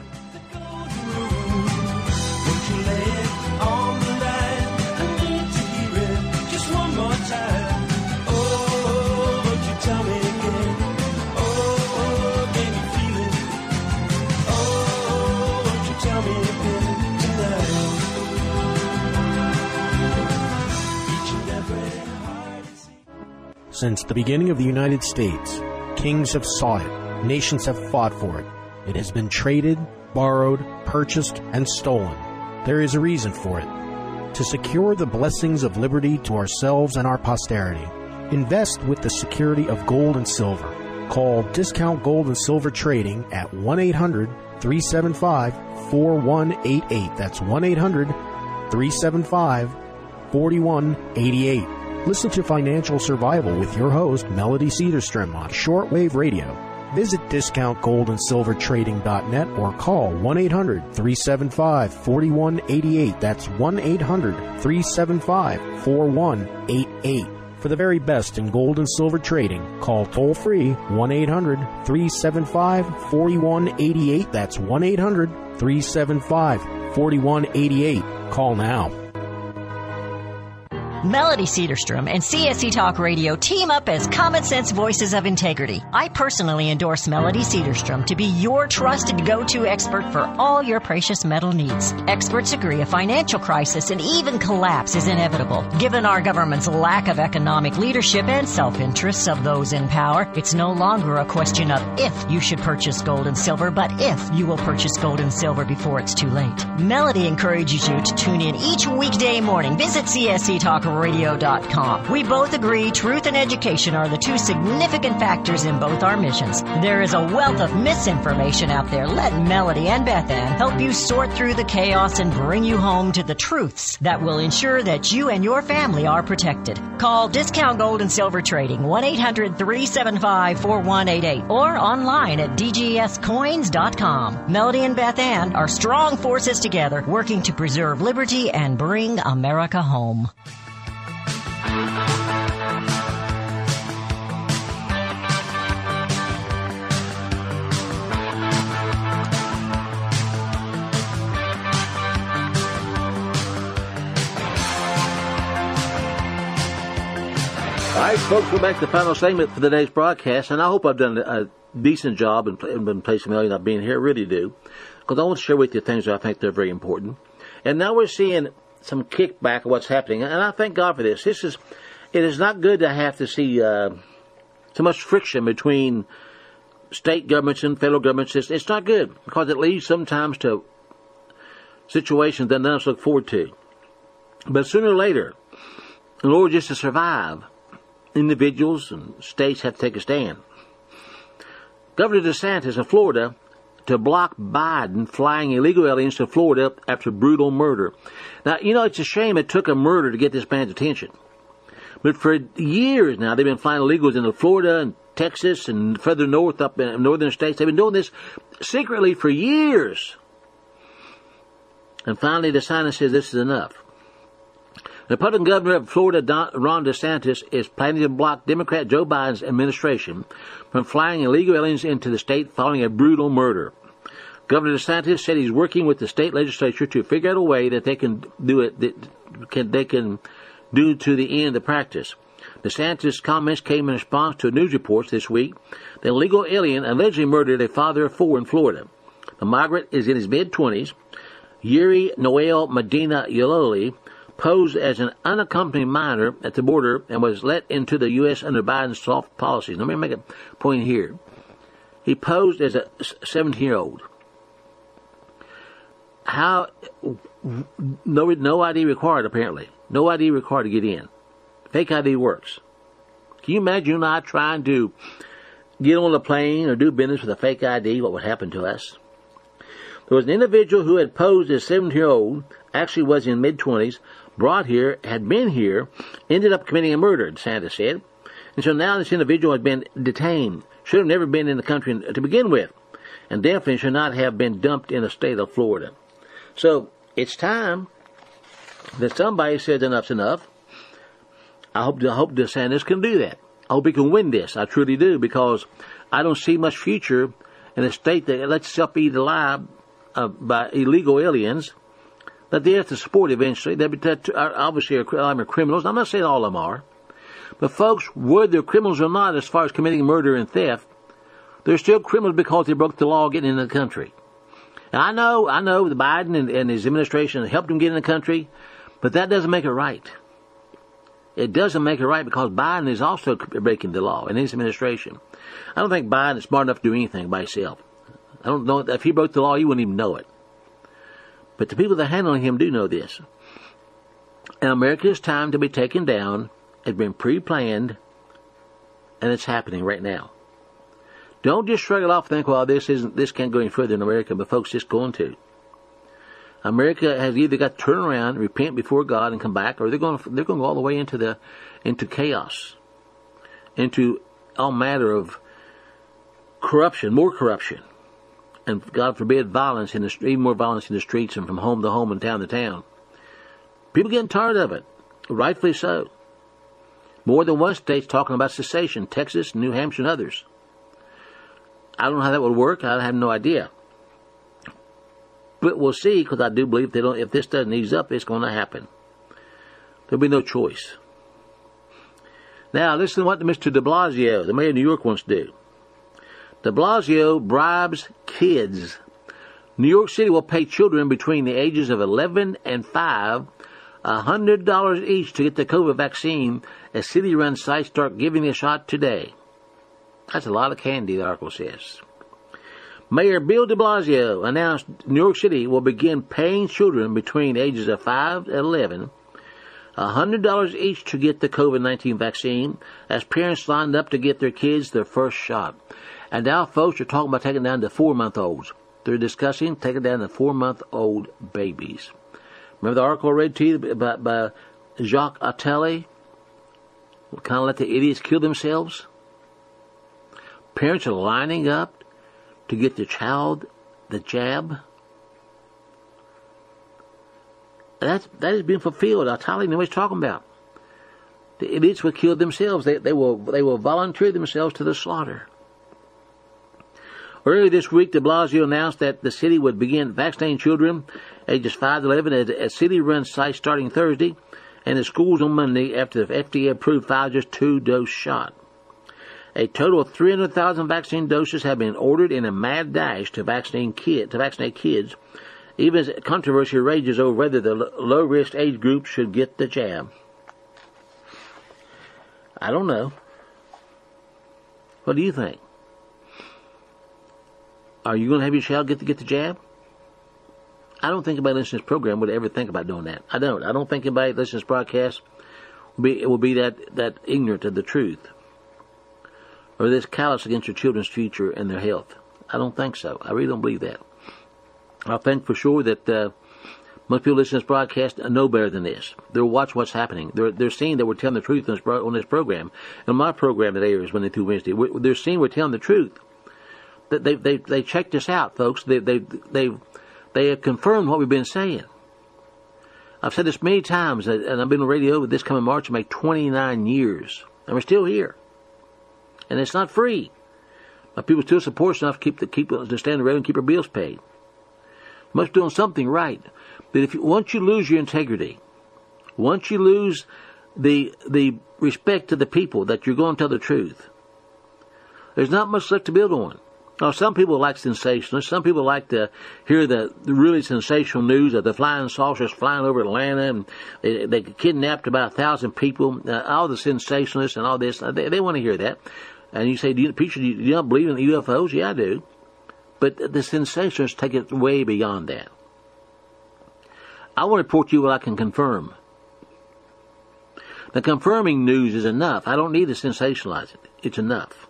Since the beginning of the United States, kings have sought it, nations have fought for it. It has been traded, borrowed, purchased, and stolen. There is a reason for it. To secure the blessings of liberty to ourselves and our posterity, invest with the security of gold and silver. Call Discount Gold and Silver Trading at one eight hundred, three seven five, four one eight eight. That's one eight hundred, three seven five, four one eight eight. Listen to Financial Survival with your host, Melody Cedarstrom, on shortwave radio. Visit discount gold and silver trading dot net or call one eight hundred, three seven five, four one eight eight. That's one eight hundred, three seven five, four one eight eight. For the very best in gold and silver trading, call toll-free one eight hundred, three seven five, four one eight eight. That's one eight hundred, three seven five, four one eight eight. Call now. Melody Cedarstrom and C S C Talk Radio team up as common sense voices of integrity. I personally endorse Melody Cedarstrom to be your trusted go-to expert for all your precious metal needs. Experts agree a financial crisis and even collapse is inevitable. Given our government's lack of economic leadership and self-interests of those in power, it's no longer a question of if you should purchase gold and silver, but if you will purchase gold and silver before it's too late. Melody encourages you to tune in each weekday morning. Visit C S C Talk Radio dot com. We both agree truth and education are the two significant factors in both our missions. There is a wealth of misinformation out there. Let Melody and Beth Ann help you sort through the chaos and bring you home to the truths that will ensure that you and your family are protected. Call Discount Gold and Silver Trading, one eight hundred three seven five four one eight eight, or online at D G S coins dot com. Melody and Beth Ann are strong forces together, working to preserve liberty and bring America home. All right, folks, we're back to the final segment for today's broadcast, and I hope I've done a decent job in, in placing Melody not being here. I really do, because I want to share with you things that I think they're very important. And now we're seeing some kickback of what's happening, and I thank God for this. This is, it is not good to have to see uh, so much friction between state governments and federal governments. It's, it's not good, because it leads sometimes to situations that none of us look forward to. But sooner or later, in order just to survive, individuals and states have to take a stand. Governor DeSantis of Florida to block Biden flying illegal aliens to Florida after brutal murder. Now, you know, it's a shame it took a murder to get this man's attention. But for years now, they've been flying illegals into Florida and Texas and further north up in northern states. They've been doing this secretly for years. And finally, DeSantis says this is enough. The Republican governor of Florida, Don, Ron DeSantis, is planning to block Democrat Joe Biden's administration from flying illegal aliens into the state following a brutal murder. Governor DeSantis said he's working with the state legislature to figure out a way that they can do it, that can, they can do to the end of the practice. DeSantis' comments came in response to news reports this week that an illegal alien allegedly murdered a father of four in Florida. The migrant is in his mid-twenties. Yuri Noel Medina Yololi posed as an unaccompanied minor at the border and was let into the U S under Biden's soft policies. Let me make a point here. He posed as a seventeen-year-old. How? No, no I D required, apparently. No I D required to get in. Fake I D works. Can you imagine you and I trying to get on a plane or do business with a fake I D? What would happen to us? There was an individual who had posed as seventeen-year-old, actually was in mid-twenties, brought here, had been here, ended up committing a murder, DeSantis said. And so now this individual has been detained. Should have never been in the country to begin with. And definitely should not have been dumped in the state of Florida. So it's time that somebody says enough's enough. I hope, I hope DeSantis can do that. I hope he can win this. I truly do, because I don't see much future in a state that lets itself be eaten alive uh, by illegal aliens that they have to support eventually. They obviously are, are criminals. I'm not saying all of them are. But folks, whether they're criminals or not as far as committing murder and theft, they're still criminals because they broke the law getting into the country. Now, I know, I know the Biden and, and his administration helped them get in the country, but that doesn't make it right. It doesn't make it right because Biden is also breaking the law in his administration. I don't think Biden is smart enough to do anything by himself. I don't know, if he broke the law, you wouldn't even know it. But the people that are handling him do know this. And America's time to be taken down has been pre-planned, and it's happening right now. Don't just shrug it off and think, well, this isn't, this can't go any further in America, but folks, it's going to. America has either got to turn around, repent before God, and come back, or they're going to, they're going to go all the way into the, into chaos, into all manner of corruption, more corruption. And God forbid violence in the even more violence in the streets and from home to home and town to town. People getting tired of it, rightfully so. More than one state's talking about secession: Texas, New Hampshire, and others. I don't know how that would work. I have no idea. But we'll see, because I do believe if they don't, if this doesn't ease up, it's going to happen. There'll be no choice. Now, listen to what Mister de Blasio, the mayor of New York, wants to do. De Blasio bribes kids. New York City will pay children between the ages of eleven and five one hundred dollars each to get the COVID vaccine as city-run sites start giving the shot today. That's a lot of candy, the article says. Mayor Bill de Blasio announced New York City will begin paying children between the ages of five and eleven one hundred dollars each to get the COVID nineteen vaccine as parents lined up to get their kids their first shot. And now folks are talking about taking down to four-month-olds. They're discussing taking down the four-month-old babies. Remember the article I read to you about by Jacques Attali? Kind of let the idiots kill themselves? Parents are lining up to get their child the jab. That, that is being fulfilled. Attali knows what he's talking about. The idiots will kill themselves. They, they will they will volunteer themselves to the slaughter. Earlier this week, de Blasio announced that the city would begin vaccinating children ages five to eleven at, at city-run sites starting Thursday, and the schools on Monday after the F D A approved Pfizer's two-dose shot. A total of three hundred thousand vaccine doses have been ordered in a mad dash to vaccinate, kid, to vaccinate kids, even as controversy rages over whether the low-risk age group should get the jab. I don't know. What do you think? Are you going to have your child get to get the jab? I don't think anybody listening to this program would ever think about doing that. I don't. I don't think anybody listening to this broadcast will be, will be that, that ignorant of the truth, or this callous against your children's future and their health. I don't think so. I really don't believe that. I think for sure that uh, most people listening to this broadcast know better than this. They'll watch what's happening. They're they're seeing that we're telling the truth on this, on this program. And my program that airs Monday through Wednesday, we're, they're seeing we're telling the truth. They they they checked us out, folks. They they they they have confirmed what we've been saying. I've said this many times, and I've been on radio with this coming March to make twenty-nine years, and we're still here. And it's not free, but people still support us enough to keep the keep to stand the road and keep our bills paid. Must be doing something right. But if you, once you lose your integrity, once you lose the the respect to the people that you're going to tell the truth, there's not much left to build on. Now, some people like sensationalists. Some people like to hear the, the really sensational news of the flying saucers flying over Atlanta, and they, they kidnapped about a thousand people. Uh, all the sensationalists and all this, they, they want to hear that. And you say, do you, Preacher, do you, do you not believe in U F Os? Yeah, I do. But the sensationalists take it way beyond that. I want to report to you what I can confirm. The confirming news is enough. I don't need to sensationalize it. It's enough.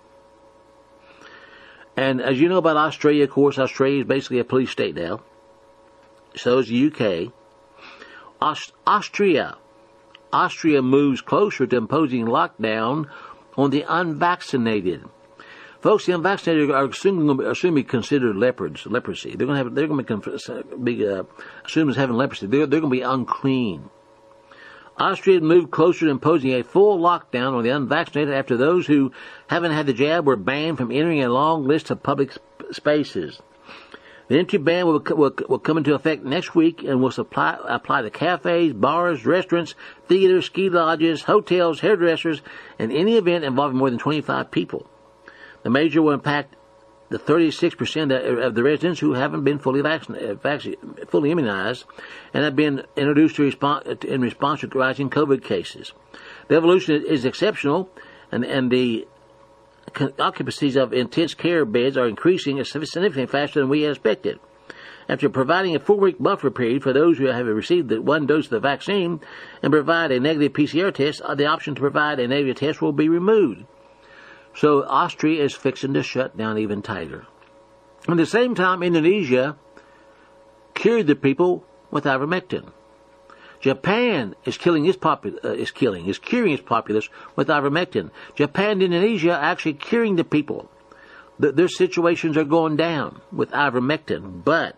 And as you know about Australia, of course, Australia is basically a police state now. So is the U K. Aust- Austria. Austria moves closer to imposing lockdown on the unvaccinated. Folks, the unvaccinated are assumed to be considered leopards, leprosy. They're going to have, they're going to be, be uh, assumed as having leprosy. They're, they're going to be unclean. Austria moved closer to imposing a full lockdown on the unvaccinated after those who haven't had the jab were banned from entering a long list of public sp- spaces. The entry ban will, will, will come into effect next week and will supply, apply to cafes, bars, restaurants, theaters, ski lodges, hotels, hairdressers, and any event involving more than twenty-five people. The measure will impact the thirty-six percent of the residents who haven't been fully vaccinated, fully immunized, and have been introduced to respond, in response to rising COVID cases. The evolution is exceptional, and, and the occupancies of intensive care beds are increasing significantly faster than we had expected. After providing a four-week buffer period for those who have received the one dose of the vaccine and provide a negative P C R test, the option to provide a negative test will be removed. So Austria is fixing to shut down even tighter. At the same time, Indonesia cured the people with ivermectin. Japan is killing its popul- uh, is killing is curing its populace with ivermectin. Japan and Indonesia are actually curing the people. The, their situations are going down with ivermectin, but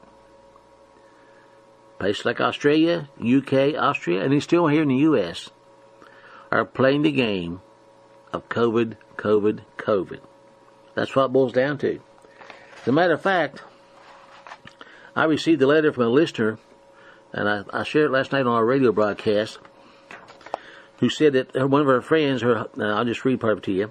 places like Australia, U K, Austria, and it's still here in the U S are playing the game of COVID, COVID, COVID. That's what it boils down to. As a matter of fact, I received a letter from a listener, and I, I shared it last night on our radio broadcast. who said that her, one of her friends, her, I'll just read part of it to you.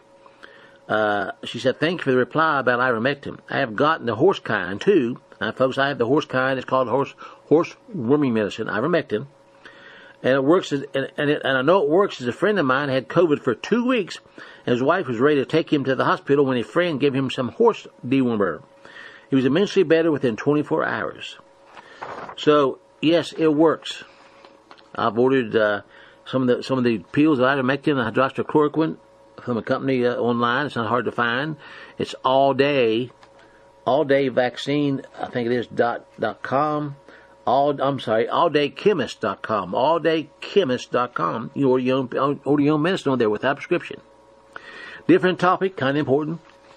Uh, she said, thank you for the reply about ivermectin. I have gotten the horse kind, too. Now, folks, I have the horse kind. It's called horse horse worming medicine, ivermectin. And it works, as, and, and, it, and I know it works, as a friend of mine had COVID for two weeks, and his wife was ready to take him to the hospital when a friend gave him some horse dewormer. He was immensely better within twenty-four hours. So, yes, it works. I've ordered uh, some of the some of the pills of ivermectin and hydroxychloroquine from a company uh, online. It's not hard to find. It's all day, all day vaccine. I think it is dot dot com. All I'm sorry, all day chemist dot com. all day chemist dot com. You order your own, order your own medicine on there without prescription. Different topic, kind of important.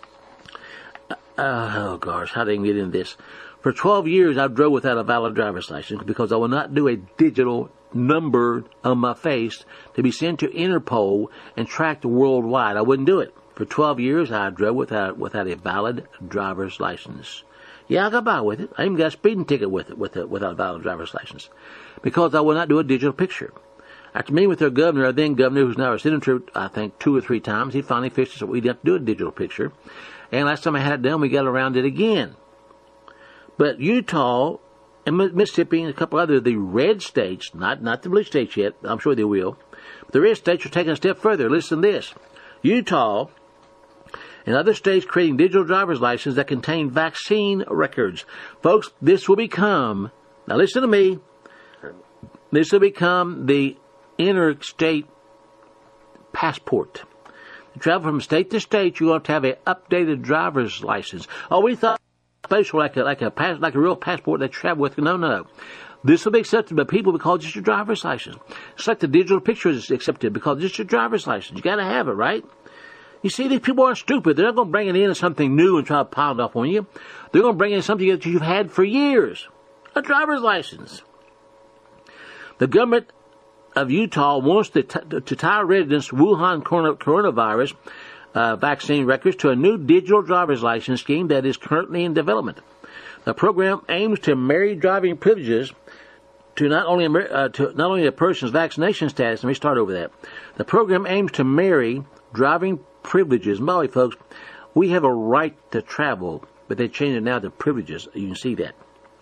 Uh, oh gosh, how did I get into this? For twelve years, I drove without a valid driver's license because I will not do a digital number on my face to be sent to Interpol and tracked worldwide. I wouldn't do it. For twelve years, I drove without without a valid driver's license. Yeah, I got by with it. I even got a speeding ticket with it, with it without a valid driver's license, because I will not do a digital picture. After meeting with their governor, our then governor, who's now our senator, I think two or three times, he finally fixed it so we didn't have to do a digital picture. And last time I had it done, we got around it again. But Utah and Mississippi and a couple other, the red states, not not the blue states yet, I'm sure they will, but the red states are taking a step further. Listen to this. Utah and other states creating digital driver's licenses that contain vaccine records. Folks, this will become, now listen to me, this will become the interstate passport. To travel from state to state, you have to have an updated driver's license. Oh, we thought special like a like a pass, like a real passport they travel with. No, no. This will be accepted by people because it's your driver's license. It's like the digital picture is accepted because it's your driver's license. You got to have it, right? You see, these people aren't stupid. They're not going to bring it in as something new and try to pound off on you. They're going to bring in something that you've had for years. A driver's license. The government of Utah wants to, t- to tie residents' Wuhan coronavirus uh, vaccine records to a new digital driver's license scheme that is currently in development. The program aims to marry driving privileges to not only uh, to not only a person's vaccination status. Let me start over that. The program aims to marry driving privileges. Molly, folks, we have a right to travel, but they changed it now to privileges. You can see that.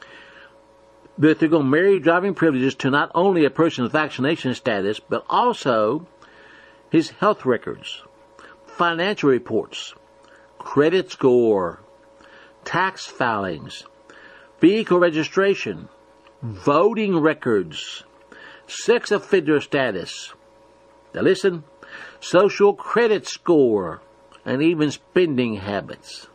But they're going to marry driving privileges to not only a person's vaccination status, but also his health records, financial reports, credit score, tax filings, vehicle registration, voting records, sex offender status. Now listen, social credit score, and even spending habits.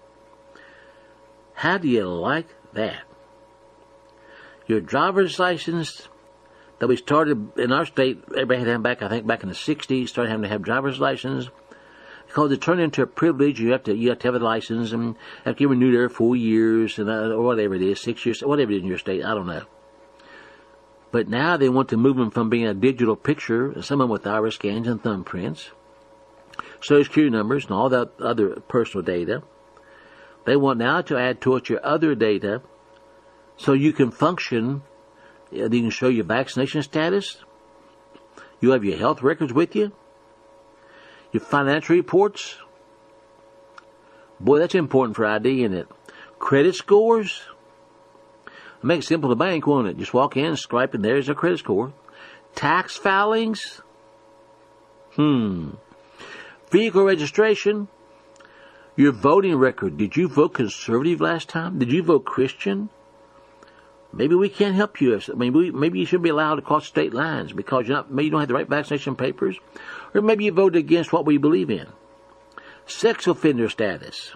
How do you like that? Your driver's license that we started in our state, everybody had to have back, I think back in the sixties, started having to have driver's license. Because it turned into a privilege, you have to you have to have a license and have to get renewed every four years and uh, or whatever it is, six years, whatever it is in your state, I don't know. But now they want to move them from being a digital picture, some of them with iris scans and thumbprints, social security numbers and all that other personal data. They want now to add to it your other data so you can function. You can show your vaccination status. You have your health records with you. Your financial reports. Boy, that's important for I D, isn't it? Credit scores. Make it simple to bank, won't it? Just walk in, swipe, and there's a credit score. Tax filings. Hmm. Vehicle registration. Your voting record. Did you vote conservative last time? Did you vote Christian? Maybe we can't help you. Maybe we, maybe you shouldn't be allowed to cross state lines because you're not, maybe you don't have the right vaccination papers, or maybe you voted against what we believe in. Sex offender status.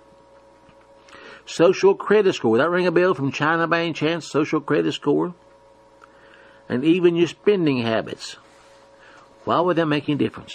Social credit score. Would that ring a bell from China by any chance? Social credit score. And even your spending habits. Why would that make any difference?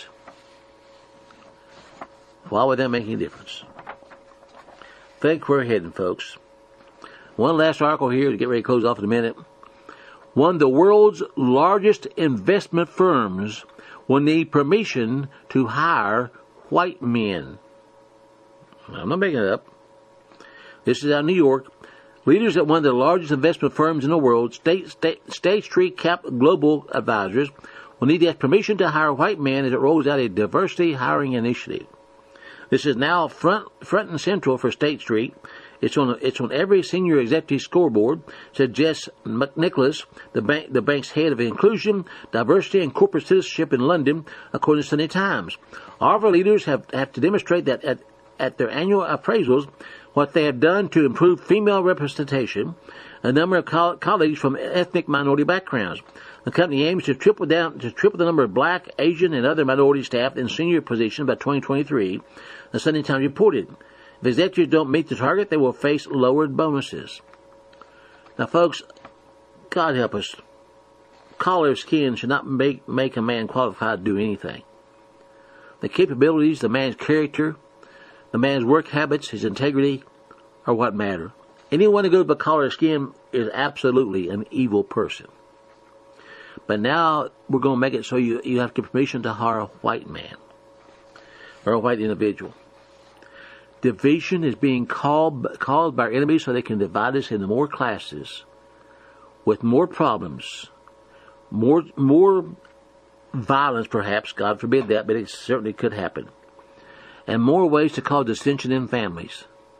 Why would that make any difference? Think where we're heading, folks. One last article here to get ready to close off in a minute. One of the world's largest investment firms will need permission to hire white men. I'm not making it up. This is out of New York. Leaders at one of the largest investment firms in the world, State, State, State Street Cap Global Advisors, will need to ask permission to hire white men as it rolls out a diversity hiring initiative. This is now front front and central for State Street. It's on it's on every senior executive scoreboard, said Jess McNicholas, the bank the bank's head of inclusion, diversity, and corporate citizenship in London, according to Sunday Times. All of our leaders have, have to demonstrate that at, at their annual appraisals what they have done to improve female representation. A number of co- colleagues from ethnic minority backgrounds. The company aims to triple down to triple the number of black, Asian, and other minority staff in senior positions by twenty twenty-three. The Sunday Times reported, if executives don't meet the target, they will face lowered bonuses. Now, folks, God help us. Color of skin should not make make a man qualified to do anything. The capabilities, the man's character, the man's work habits, his integrity, are what matter. Anyone who goes by color of skin is absolutely an evil person. But now we're going to make it so you, you have to get permission to hire a white man or a white individual. Division is being called, called by our enemies so they can divide us into more classes with more problems, more, more violence perhaps, God forbid that, but it certainly could happen, and more ways to cause dissension in families.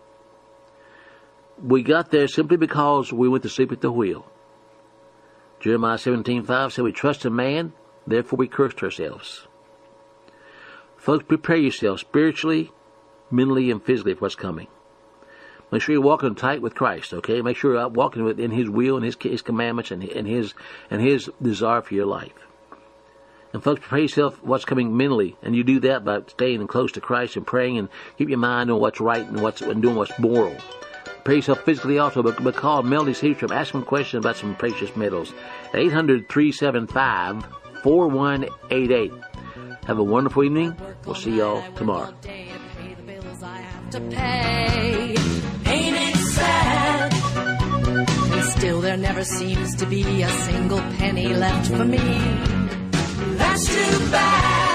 We got there simply because we went to sleep at the wheel. Jeremiah seventeen five said we trust in man, therefore we cursed ourselves. Folks, prepare yourselves spiritually, mentally, and physically for what's coming. Make sure you're walking tight with Christ, okay? Make sure you're walking within His will and His, His commandments and, and His and His desire for your life. And folks, prepare yourself for what's coming mentally, and you do that by staying close to Christ and praying and keep your mind on what's right and what's and doing what's moral. Prepare yourself physically also, but, but call Melody Seedstrom. Ask them questions about some precious metals. eight hundred, three seven five, four one eight eight. Have a wonderful evening. We'll see y'all tomorrow. To pay. Ain't it sad? And still there never seems to be a single penny left for me. That's too bad.